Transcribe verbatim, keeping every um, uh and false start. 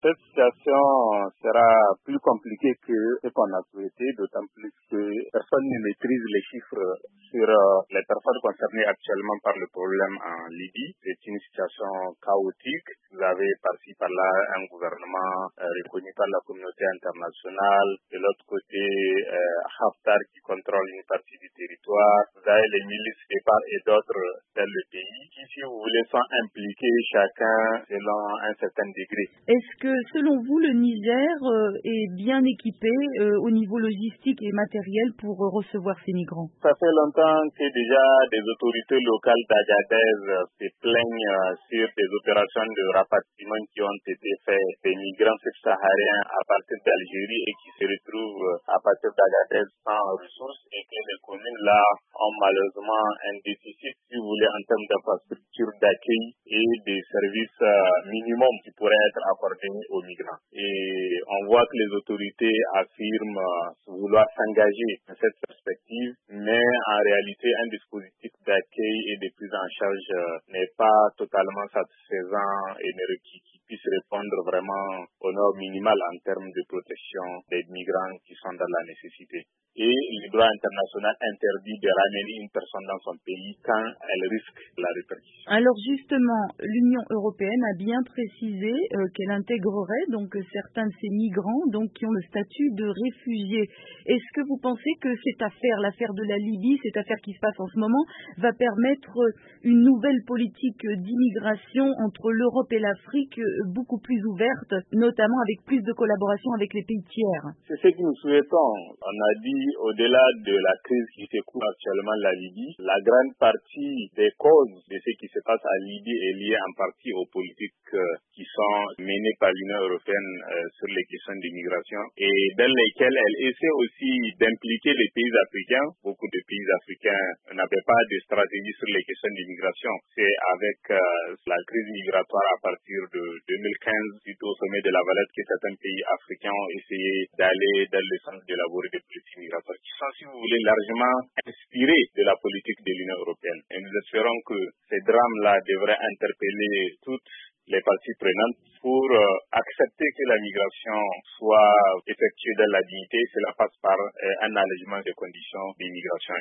Cette situation sera plus compliquée que ce qu'on a souhaité, d'autant plus que personne ne maîtrise les chiffres sur les personnes concernées actuellement par le problème en Libye. C'est une situation chaotique. Vous avez par-ci par-là un gouvernement euh, reconnu par la communauté internationale. De l'autre côté, euh, Haftar qui contrôle une partie du territoire. Vous avez les milices de part et d'autre dans le pays qui, si vous voulez, sont impliqués chacun selon un certain degré. Est-ce que, selon vous, le Niger euh, est bien équipé euh, au niveau logistique et matériel pour euh, recevoir ces migrants? Ça fait longtemps que déjà des autorités locales d'Agadez euh, se plaignent euh, sur des opérations de rapatriement qui ont été faites des migrants subsahariens à partir d'Algérie et qui se retrouvent euh, à partir d'Agadez sans ressources et que les communes là ont malheureusement un déficit, si vous voulez, en termes d'infrastructures d'accueil et des services euh, minimums qui pourraient être accordés aux migrants. Et on voit que les autorités affirment euh, vouloir s'engager dans cette perspective, mais en réalité, un dispositif d'accueil et de prise en charge euh, n'est pas totalement satisfaisant et ne qui, qui puisse répondre vraiment aux normes minimales en termes de protection des migrants qui sont dans la nécessité. Et le droit international interdit de ramener une personne dans son pays quand elle risque la répercussion. Alors justement, l'Union européenne a bien précisé euh, qu'elle intégrerait donc certains de ces migrants donc qui ont le statut de réfugiés. Est-ce que vous pensez que cette affaire, l'affaire de la Libye, cette affaire qui se passe en ce moment, va permettre une nouvelle politique d'immigration entre l'Europe et l'Afrique beaucoup plus ouverte, notamment avec plus de collaboration avec les pays tiers? C'est ce que nous souhaitons. On a dit, au-delà de la crise qui secoue actuellement la Libye, la grande partie des causes de ce qui se passe à Libye est liée en partie aux politiques euh, qui sont menées par l'Union européenne euh, sur les questions d'immigration et dans lesquelles elle essaie aussi d'impliquer les pays africains. Beaucoup de pays africains n'avaient pas de stratégie sur les questions d'immigration. C'est avec euh, la crise migratoire à partir de deux mille quinze, suite au sommet de la Valette, que certains pays africains ont essayé d'aller dans le sens d'élaborer des politiques migratoires qui sont, si vous voulez, largement inspirées de la politique de l'Union européenne. Et nous espérons que ces drames-là devraient interpeller toutes les parties prenantes pour euh, accepter que la migration soit effectuée dans la dignité. Cela passe par euh, un allègement des conditions d'immigration.